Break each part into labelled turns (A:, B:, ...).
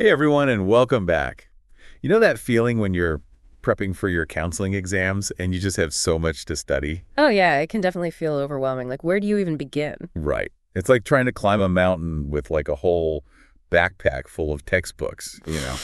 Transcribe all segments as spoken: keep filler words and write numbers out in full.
A: Hey everyone, and welcome back. You know that feeling when you're prepping for your counseling exams and you just have so much to study?
B: Oh, yeah, it can definitely feel overwhelming. Like, where do you even begin?
A: Right. It's like trying to climb a mountain with like a whole backpack full of textbooks, you know.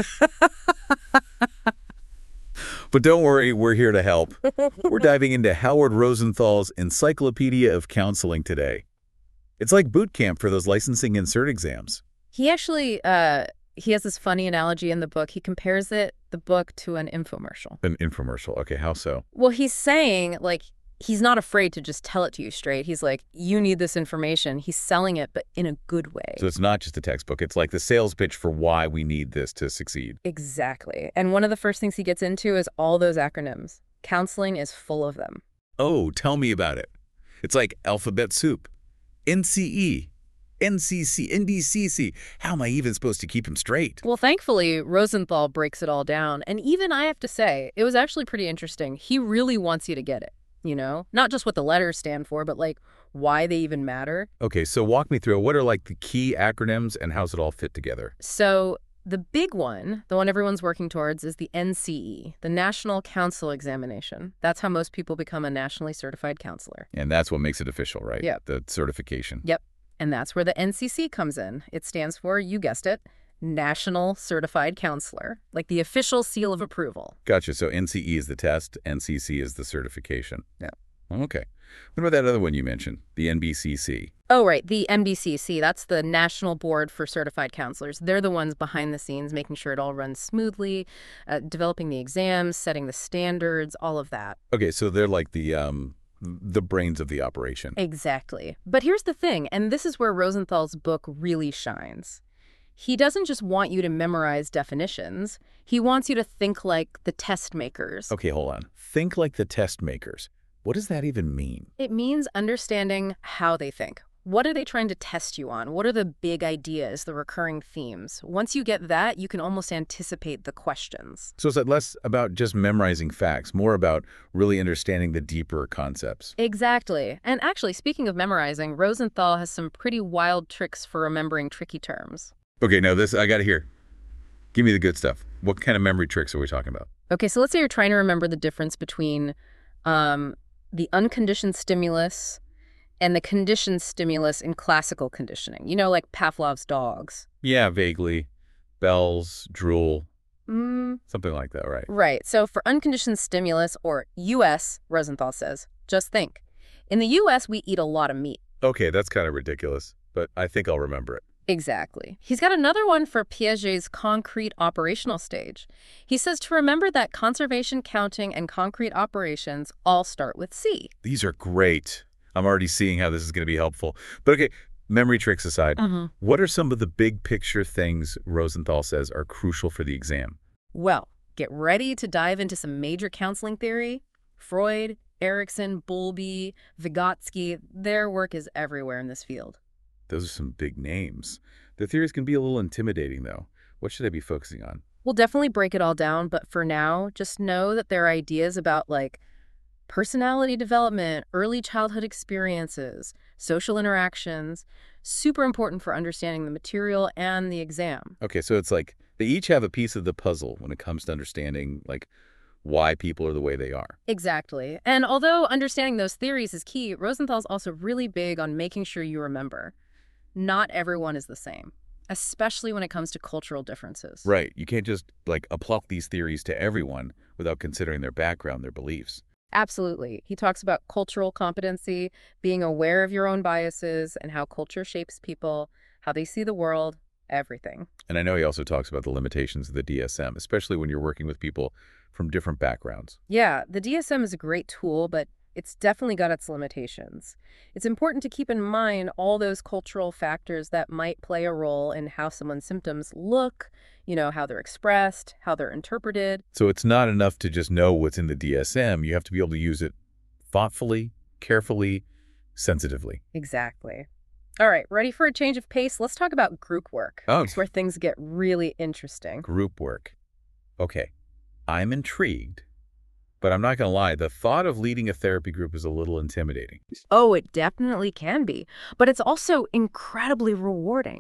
A: But don't worry, we're here to help. We're diving into Howard Rosenthal's Encyclopedia of Counseling today. It's like boot camp for those licensing and cert exams.
B: He actually, uh, he has this funny analogy in the book. He compares it, the book, to an infomercial.
A: An infomercial. Okay, how so?
B: Well, he's saying, like, he's not afraid to just tell it to you straight. He's like, you need this information. He's selling it, but in a good way.
A: So it's not just a textbook. It's like the sales pitch for why we need this to succeed.
B: Exactly. And one of the first things he gets into is all those acronyms. Counseling is full of them.
A: Oh, tell me about it. It's like alphabet soup. N C E, N C C, N D C C. How am I even supposed to keep them straight?
B: Well, thankfully, Rosenthal breaks it all down. And even I have to say, it was actually pretty interesting. He really wants you to get it, you know? Not just what the letters stand for, but like why they even matter.
A: Okay, so walk me through. What are like the key acronyms and how's it all fit together?
B: So the big one, the one everyone's working towards, is the N C E, the National Counsel Examination. That's how most people become a nationally certified counselor.
A: And that's what makes it official, right?
B: Yep.
A: The certification.
B: Yep. And that's where the N C C comes in. It stands for, you guessed it, National Certified Counselor, like the official seal of approval.
A: Gotcha. So N C E is the test, N C C is the certification.
B: Yeah.
A: Okay. What about that other one you mentioned, the N B C C?
B: Oh, right, the N B C C. That's the National Board for Certified Counselors. They're the ones behind the scenes, making sure it all runs smoothly, uh, developing the exams, setting the standards, all of that.
A: Okay, so they're like the um the brains of the operation.
B: Exactly. But here's the thing, and this is where Rosenthal's book really shines. He doesn't just want you to memorize definitions. He wants you to think like the test makers.
A: Okay, hold on. Think like the test makers. What does that even mean?
B: It means understanding how they think. What are they trying to test you on? What are the big ideas, the recurring themes? Once you get that, you can almost anticipate the questions.
A: So it's less about just memorizing facts, more about really understanding the deeper concepts.
B: Exactly. And actually, speaking of memorizing, Rosenthal has some pretty wild tricks for remembering tricky terms.
A: Okay, now this, I gotta hear. Give me the good stuff. What kind of memory tricks are we talking about?
B: Okay, so let's say you're trying to remember the difference between um, the unconditioned stimulus and the conditioned stimulus in classical conditioning. You know, like Pavlov's dogs.
A: Yeah, vaguely. Bells, drool,
B: Mm,
A: something like that, right?
B: right. So for unconditioned stimulus, or U S, Rosenthal says, just think. In the U S, we eat a lot of meat.
A: Okay, that's kind of ridiculous, but I think I'll remember it.
B: Exactly. He's got another one for Piaget's concrete operational stage. He says to remember that conservation, counting, and concrete operations all start with C.
A: These are great. I'm already seeing how this is going to be helpful. But okay, memory tricks aside,
B: Mm-hmm.
A: what are some of the big picture things Rosenthal says are crucial for the exam?
B: Well, get ready to dive into some major counseling theory. Freud, Erikson, Bowlby, Vygotsky, their work is everywhere in this field.
A: Those are some big names. The theories can be a little intimidating, though. What should I be focusing on?
B: We'll definitely break it all down, but for now, just know that there are ideas about, like, personality development, early childhood experiences, social interactions, super important for understanding the material and the exam.
A: Okay, so it's like they each have a piece of the puzzle when it comes to understanding, like, why people are the way they are.
B: Exactly. And although understanding those theories is key, Rosenthal's also really big on making sure you remember. Not everyone is the same, especially when it comes to cultural differences.
A: Right. You can't just, like, apply these theories to everyone without considering their background, their beliefs.
B: Absolutely. He talks about cultural competency, being aware of your own biases and how culture shapes people, how they see the world, everything.
A: And I know he also talks about the limitations of the D S M, especially when you're working with people from different backgrounds.
B: Yeah, the D S M is a great tool, but it's definitely got its limitations. It's important to keep in mind all those cultural factors that might play a role in how someone's symptoms look, you know, how they're expressed, how they're interpreted.
A: So it's not enough to just know what's in the D S M. You have to be able to use it thoughtfully, carefully, sensitively.
B: Exactly. All right, ready for a change of pace? Let's talk about group work.
A: Oh.
B: It's where things get really interesting.
A: Group work. Okay, I'm intrigued, but I'm not going to lie, the thought of leading a therapy group is a little intimidating.
B: Oh, it definitely can be, but it's also incredibly rewarding.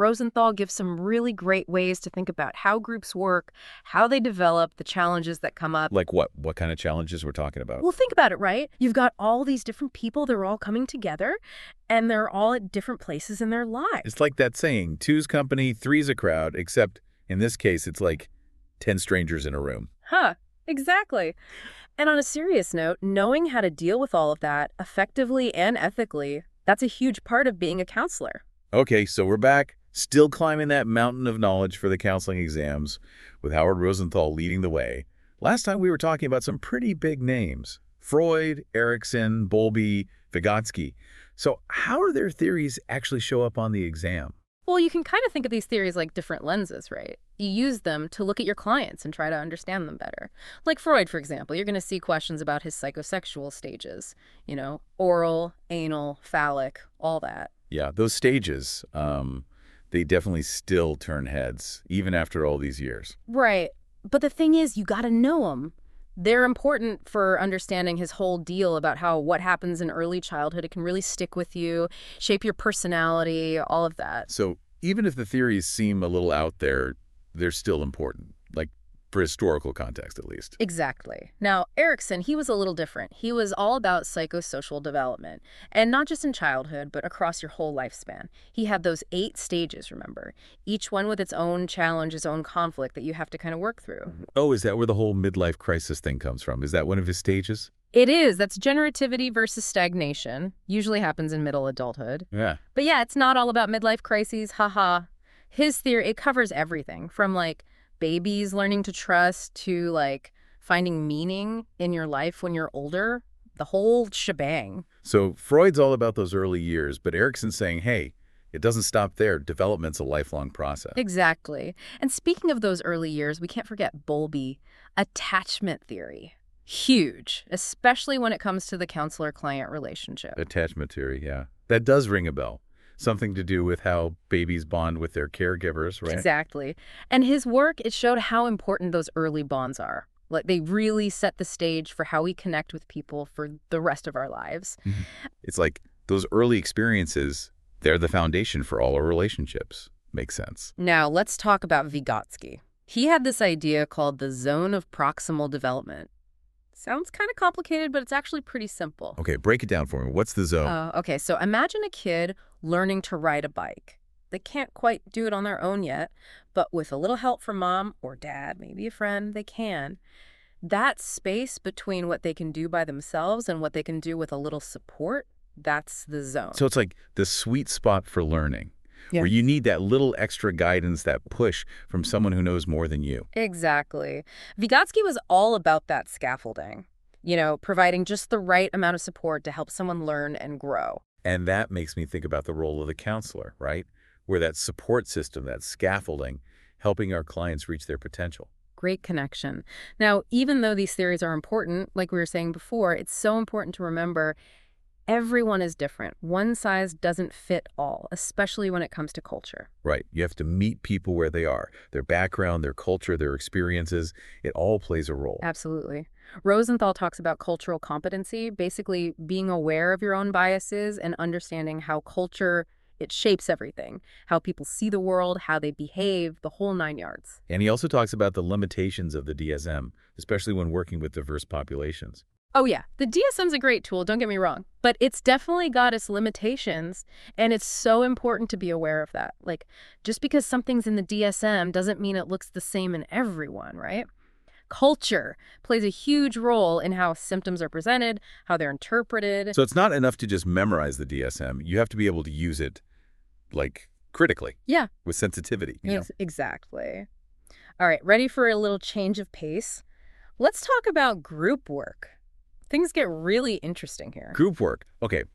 B: Rosenthal gives some really great ways to think about how groups work, how they develop, the challenges that come up.
A: Like what? What kind of challenges we're talking about?
B: Well, think about it, right? You've got all these different people, they're all coming together, and they're all at different places in their lives.
A: It's like that saying, two's company, three's a crowd, except in this case, it's like ten strangers in a room.
B: Huh, exactly. And on a serious note, knowing how to deal with all of that effectively and ethically, that's a huge part of being a counselor.
A: Okay, so we're back, still climbing that mountain of knowledge for the counseling exams, with Howard Rosenthal leading the way. Last time we were talking about some pretty big names. Freud, Erikson, Bowlby, Vygotsky. So how do their theories actually show up on the exam?
B: Well, you can kind of think of these theories like different lenses, right? You use them to look at your clients and try to understand them better. Like Freud, for example, you're going to see questions about his psychosexual stages. You know, oral, anal, phallic, all that.
A: Yeah, those stages, um, they definitely still turn heads, even after all these years.
B: Right. But the thing is, you got to know them. They're important for understanding his whole deal about how what happens in early childhood, it can really stick with you, shape your personality, all of that.
A: So even if the theories seem a little out there, they're still important, like for historical context at least.
B: Exactly. Now, Erikson, he was a little different. He was all about psychosocial development, and not just in childhood, but across your whole lifespan. He had those eight stages, remember, each one with its own challenge, its own conflict that you have to kind of work through.
A: Oh, is that where the whole midlife crisis thing comes from? Is that one of his stages?
B: It is. That's generativity versus stagnation. Usually happens in middle adulthood.
A: Yeah.
B: But yeah, it's not all about midlife crises, haha. His theory, it covers everything from like babies learning to trust to like finding meaning in your life when you're older, the whole shebang.
A: So Freud's all about those early years, but Erikson's saying, hey, it doesn't stop there. Development's a lifelong process.
B: Exactly. And speaking of those early years, we can't forget Bowlby, attachment theory. Huge, especially when it comes to the counselor-client relationship.
A: Attachment theory, yeah. That does ring a bell. Something to do with how babies bond with their caregivers, right?
B: Exactly. And his work, it showed how important those early bonds are. Like, they really set the stage for how we connect with people for the rest of our lives.
A: Mm-hmm. It's like those early experiences, they're the foundation for all our relationships. Makes sense.
B: Now, let's talk about Vygotsky. He had this idea called the zone of proximal development. Sounds kind of complicated, but it's actually pretty simple.
A: Okay, break it down for me. What's the zone?
B: Uh, okay, so imagine a kid learning to ride a bike. They can't quite do it on their own yet, but with a little help from mom or dad, maybe a friend, they can. That space between what they can do by themselves and what they can do with a little support, that's the zone.
A: So it's like the sweet spot for learning,
B: yeah.
A: where you need that little extra guidance, that push from someone who knows more than you.
B: Exactly. Vygotsky was all about that scaffolding, you know, providing just the right amount of support to help someone learn and grow.
A: And that makes me think about the role of the counselor, right? Where that support system, that scaffolding, helping our clients reach their potential.
B: Great connection. Now, even though these theories are important, like we were saying before, it's so important to remember everyone is different. One size doesn't fit all, especially when it comes to culture.
A: Right. You have to meet people where they are. Their background, their culture, their experiences, it all plays a role.
B: Absolutely. Rosenthal talks about cultural competency, basically being aware of your own biases and understanding how culture, it shapes everything, how people see the world, how they behave, the whole nine yards.
A: And he also talks about the limitations of the D S M, especially when working with diverse populations.
B: Oh yeah, the D S M's a great tool, don't get me wrong, but it's definitely got its limitations, and it's so important to be aware of that. Like, just because something's in the D S M doesn't mean it looks the same in everyone, right? Culture plays a huge role in how symptoms are presented, how they're interpreted.
A: So it's not enough to just memorize the D S M. You have to be able to use it, like, critically.
B: Yeah.
A: With sensitivity. You
B: Ex
A: know?
B: Exactly. All right, ready for a little change of pace? Let's talk about group work. Things get really interesting here.
A: Group work. Okay.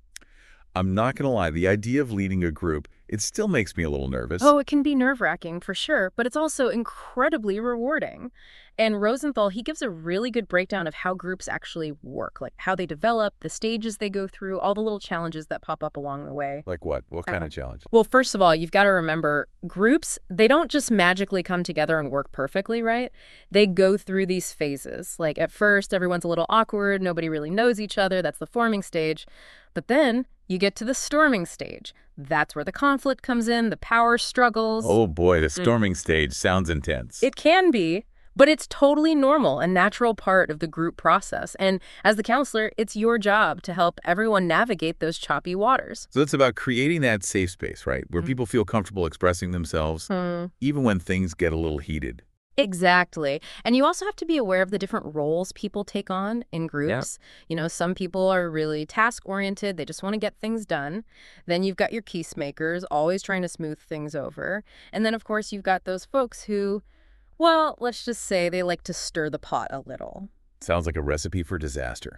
A: I'm not going to lie. The idea of leading a group, it still makes me a little nervous.
B: Oh, it can be nerve-wracking for sure, but it's also incredibly rewarding. And Rosenthal, he gives a really good breakdown of how groups actually work, like how they develop, the stages they go through, all the little challenges that pop up along the way.
A: Like what? What kind
B: Uh,
A: of challenge?
B: Well, first of all, you've got to remember, groups, they don't just magically come together and work perfectly, right? They go through these phases. Like at first, everyone's a little awkward, nobody really knows each other, that's the forming stage. But then You get to the storming stage. That's where the conflict comes in, the power struggles.
A: Oh boy, the storming stage sounds intense.
B: It can be, but it's totally normal, a natural part of the group process. And as the counselor, it's your job to help everyone navigate those choppy waters.
A: So it's about creating that safe space, right? Where
B: Mm.
A: people feel comfortable expressing themselves,
B: Hmm.
A: even when things get a little heated.
B: Exactly. And you also have to be aware of the different roles people take on in groups. You know, some people are really task-oriented. They just want to get things done. Then you've got your peacemakers, always trying to smooth things over. And then, of course, you've got those folks who, well, let's just say they like to stir the pot a little.
A: Sounds like a recipe for disaster.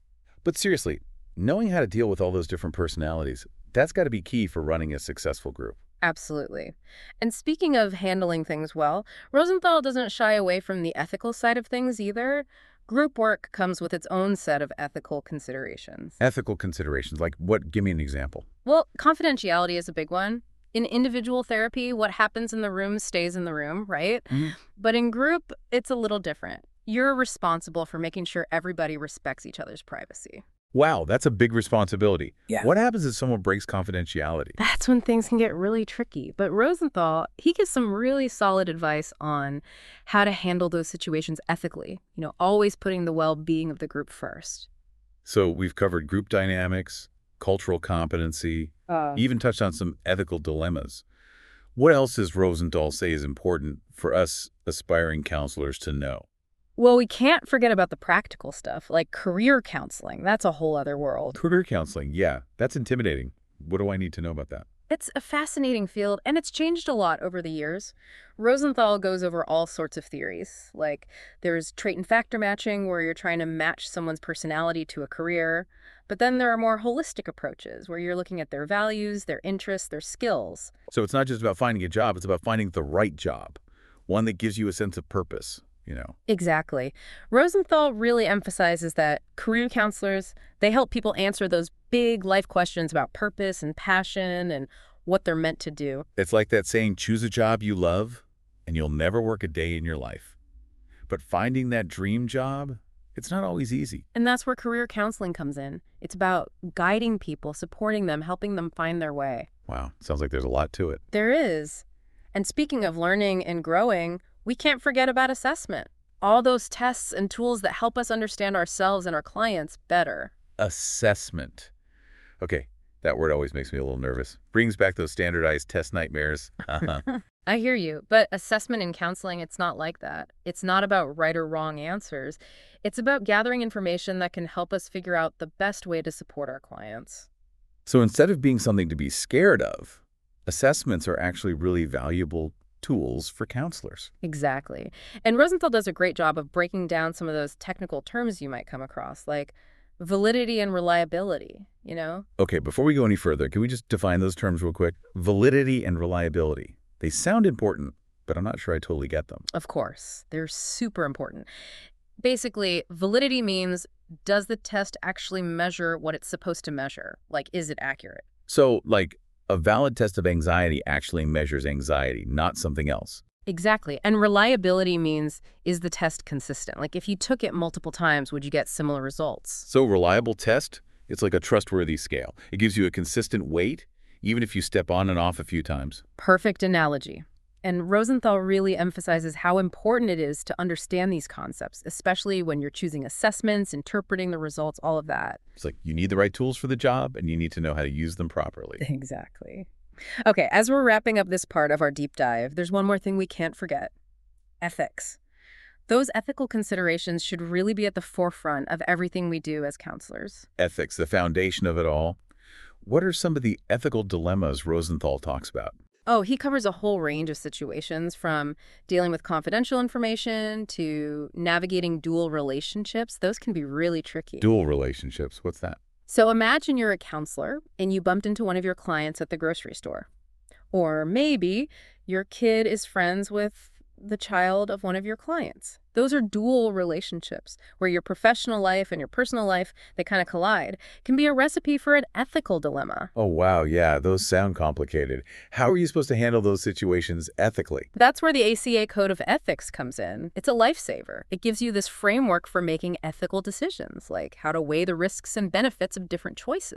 A: But seriously, knowing how to deal with all those different personalities, that's got to be key for running a successful group.
B: Absolutely. And speaking of handling things well, Rosenthal doesn't shy away from the ethical side of things either. Group work comes with its own set of ethical considerations.
A: Ethical considerations, like what? Give me an example.
B: Well, confidentiality is a big one. In individual therapy, what happens in the room stays in the room, right?
A: Mhm.
B: But in group, it's a little different. You're responsible for making sure everybody respects each other's privacy.
A: Wow, that's a big responsibility.
B: Yeah.
A: What happens if someone breaks confidentiality?
B: That's when things can get really tricky. But Rosenthal, he gives some really solid advice on how to handle those situations ethically, you know, always putting the well-being of the group first.
A: So we've covered group dynamics, cultural competency,
B: Uh,
A: even touched on some ethical dilemmas. What else does Rosenthal say is important for us aspiring counselors to know?
B: well, we can't forget about the practical stuff, like career counseling. That's a whole other world.
A: Career counseling, yeah, that's intimidating. What do I need to know about that?
B: It's a fascinating field, and it's changed a lot over the years. Rosenthal goes over all sorts of theories, like there's trait and factor matching, where you're trying to match someone's personality to a career. But then there are more holistic approaches, where you're looking at their values, their interests, their skills.
A: So it's not just about finding a job, it's about finding the right job, one that gives you a sense of purpose, you know.
B: Exactly. Rosenthal really emphasizes that career counselors, they help people answer those big life questions about purpose and passion and what they're meant to do.
A: It's like that saying, choose a job you love, and you'll never work a day in your life. But finding that dream job, it's not always easy.
B: And that's where career counseling comes in. It's about guiding people, supporting them, helping them find their way.
A: Wow, sounds like there's a lot to it.
B: There is. And speaking of learning and growing, we can't forget about assessment. All those tests and tools that help us understand ourselves and our clients better.
A: Assessment. Okay, that word always makes me a little nervous. Brings back those standardized test nightmares. Uh-huh.
B: I hear you, but assessment in counseling, it's not like that. It's not about right or wrong answers. It's about gathering information that can help us figure out the best way to support our clients.
A: So instead of being something to be scared of, assessments are actually really valuable tools for counselors.
B: Exactly. And Rosenthal does a great job of breaking down some of those technical terms you might come across, like validity and reliability, you know?
A: Okay, before we go any further, can we just define those terms real quick? Validity and reliability. They sound important, but I'm not sure I totally get them.
B: Of course, they're super important. Basically, validity means, does the test actually measure what it's supposed to measure? Like, is it accurate?
A: So, like, a valid test of anxiety actually measures anxiety, not something else.
B: Exactly. And reliability means, is the test consistent? Like, if you took it multiple times, would you get similar results?
A: So reliable test, it's like a trustworthy scale. It gives you a consistent weight, even if you step on and off a few times.
B: Perfect analogy. And Rosenthal really emphasizes how important it is to understand these concepts, especially when you're choosing assessments, interpreting the results, all of that.
A: It's like you need the right tools for the job, and you need to know how to use them properly.
B: Exactly. Okay, as we're wrapping up this part of our deep dive, there's one more thing we can't forget. Ethics. Those ethical considerations should really be at the forefront of everything we do as counselors.
A: Ethics, the foundation of it all. What are some of the ethical dilemmas Rosenthal talks about?
B: Oh, he covers a whole range of situations, from dealing with confidential information to navigating dual relationships. Those can be really tricky.
A: Dual relationships, what's that?
B: So imagine you're a counselor and you bumped into one of your clients at the grocery store. Or maybe your kid is friends with the child of one of your clients. Those are dual relationships where your professional life and your personal life, they kind of collide. Can be a recipe for an ethical dilemma.
A: Oh, wow, yeah, those sound complicated. How are you supposed to handle those situations ethically?
B: That's where the A C A Code of Ethics comes in. It's a lifesaver. It gives you this framework for making ethical decisions, like how to weigh the risks and benefits of different choices.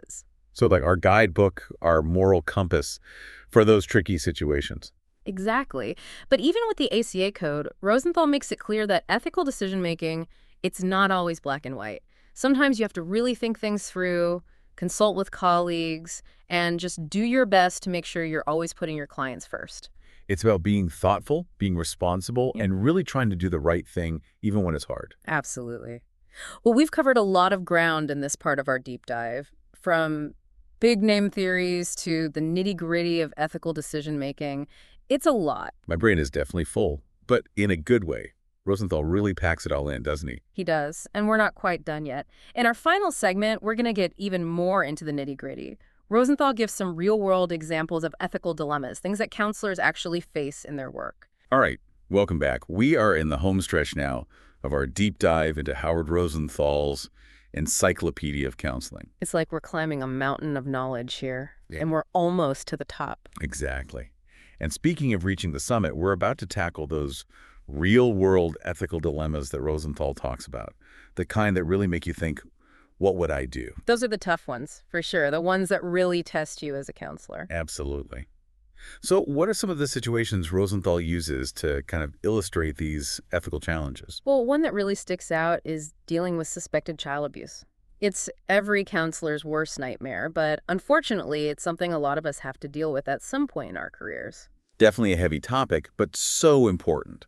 A: So like our guidebook, our moral compass for those tricky situations.
B: Exactly. But even with the A C A code, Rosenthal makes it clear that ethical decision-making, it's not always black and white. Sometimes you have to really think things through, consult with colleagues, and just do your best to make sure you're always putting your clients first.
A: It's about being thoughtful, being responsible,
B: Yeah.
A: and really trying to do the right thing, even when it's hard.
B: Absolutely. Well, we've covered a lot of ground in this part of our deep dive, from big name theories to the nitty-gritty of ethical decision-making. It's a lot.
A: My brain is definitely full, but in a good way. Rosenthal really packs it all in, doesn't he?
B: He does, and we're not quite done yet. In our final segment, we're going to get even more into the nitty-gritty. Rosenthal gives some real-world examples of ethical dilemmas, things that counselors actually face in their work.
A: All right, welcome back. We are in the home stretch now of our deep dive into Howard Rosenthal's Encyclopedia of Counseling.
B: It's like we're climbing a mountain of knowledge here,
A: Yeah.
B: and we're almost to the top.
A: Exactly. And speaking of reaching the summit, we're about to tackle those real-world ethical dilemmas that Rosenthal talks about, the kind that really make you think, what would I do?
B: Those are the tough ones, for sure, the ones that really test you as a counselor.
A: Absolutely. So what are some of the situations Rosenthal uses to kind of illustrate these ethical challenges?
B: Well, one that really sticks out is dealing with suspected child abuse. It's every counselor's worst nightmare, but unfortunately, it's something a lot of us have to deal with at some point in our careers.
A: Definitely a heavy topic, but so important.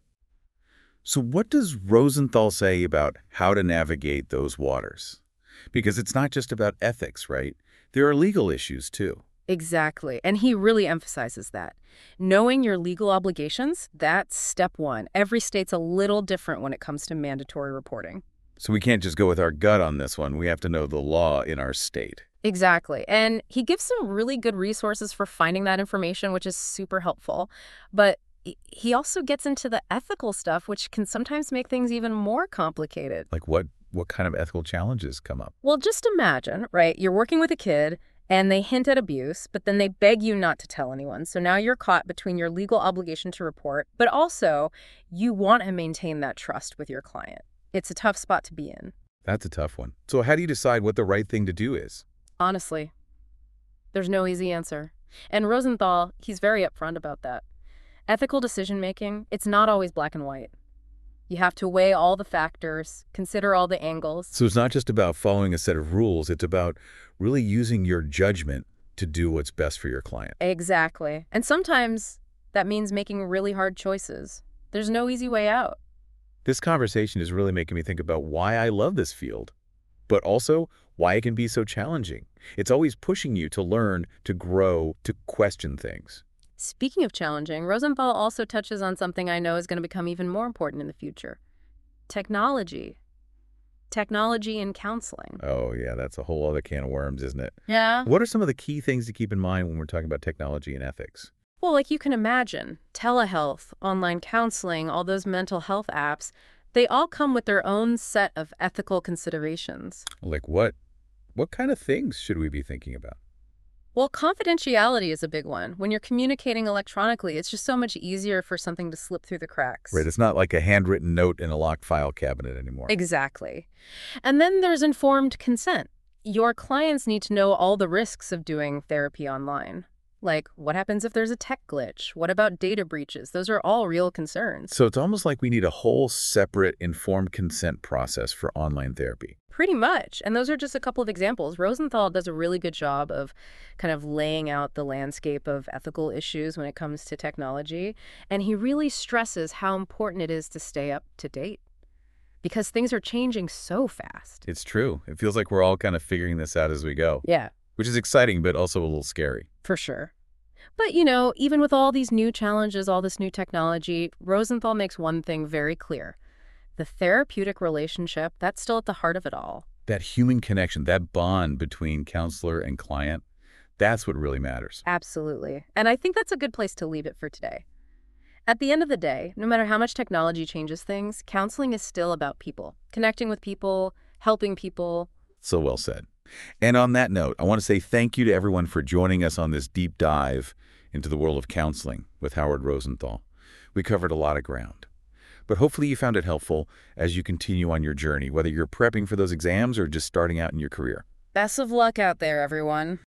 A: So what does Rosenthal say about how to navigate those waters? Because it's not just about ethics, right? There are legal issues, too.
B: Exactly, and he really emphasizes that. Knowing your legal obligations, that's step one. Every state's a little different when it comes to mandatory reporting.
A: So we can't just go with our gut on this one. We have to know the law in our state.
B: Exactly. And he gives some really good resources for finding that information, which is super helpful. But he he also gets into the ethical stuff, which can sometimes make things even more complicated.
A: Like what, what kind of ethical challenges come up?
B: Well, just imagine, right? You're working with a kid and they hint at abuse, but then they beg you not to tell anyone. So now you're caught between your legal obligation to report, but also you want to maintain that trust with your client. It's a tough spot to be in.
A: That's a tough one. So how do you decide what the right thing to do is?
B: Honestly, there's no easy answer. And Rosenthal, he's very upfront about that. Ethical decision-making, it's not always black and white. You have to weigh all the factors, consider all the angles.
A: So it's not just about following a set of rules. It's about really using your judgment to do what's best for your client.
B: Exactly. And sometimes that means making really hard choices. There's no easy way out.
A: This conversation is really making me think about why I love this field, but also why it can be so challenging. It's always pushing you to learn, to grow, to question things.
B: Speaking of challenging, Rosenthal also touches on something I know is going to become even more important in the future. Technology. Technology in counseling.
A: Oh, yeah, that's a whole other can of worms, isn't it?
B: Yeah.
A: What are some of the key things to keep in mind when we're talking about technology and ethics?
B: Well, like you can imagine, telehealth, online counseling, all those mental health apps, they all come with their own set of ethical considerations.
A: Like what? What kind of things should we be thinking about?
B: Well, confidentiality is a big one. When you're communicating electronically, it's just so much easier for something to slip through the cracks.
A: Right, it's not like a handwritten note in a locked file cabinet anymore.
B: Exactly. And then there's informed consent. Your clients need to know all the risks of doing therapy online. Like, what happens if there's a tech glitch? What about data breaches? Those are all real concerns.
A: So it's almost like we need a whole separate informed consent process for online therapy.
B: Pretty much. And those are just a couple of examples. Rosenthal does a really good job of kind of laying out the landscape of ethical issues when it comes to technology. And he really stresses how important it is to stay up to date because things are changing so fast.
A: It's true. It feels like we're all kind of figuring this out as we go.
B: Yeah.
A: Which is exciting, but also a little scary.
B: For sure. But, you know, even with all these new challenges, all this new technology, Rosenthal makes one thing very clear. The therapeutic relationship, that's still at the heart of it all.
A: That human connection, that bond between counselor and client, that's what really matters.
B: Absolutely. And I think that's a good place to leave it for today. At the end of the day, no matter how much technology changes things, counseling is still about people, connecting with people, helping people.
A: So well said. And on that note, I want to say thank you to everyone for joining us on this deep dive into the world of counseling with Howard Rosenthal. We covered a lot of ground. But hopefully you found it helpful as you continue on your journey, whether you're prepping for those exams or just starting out in your career.
B: Best of luck out there, everyone.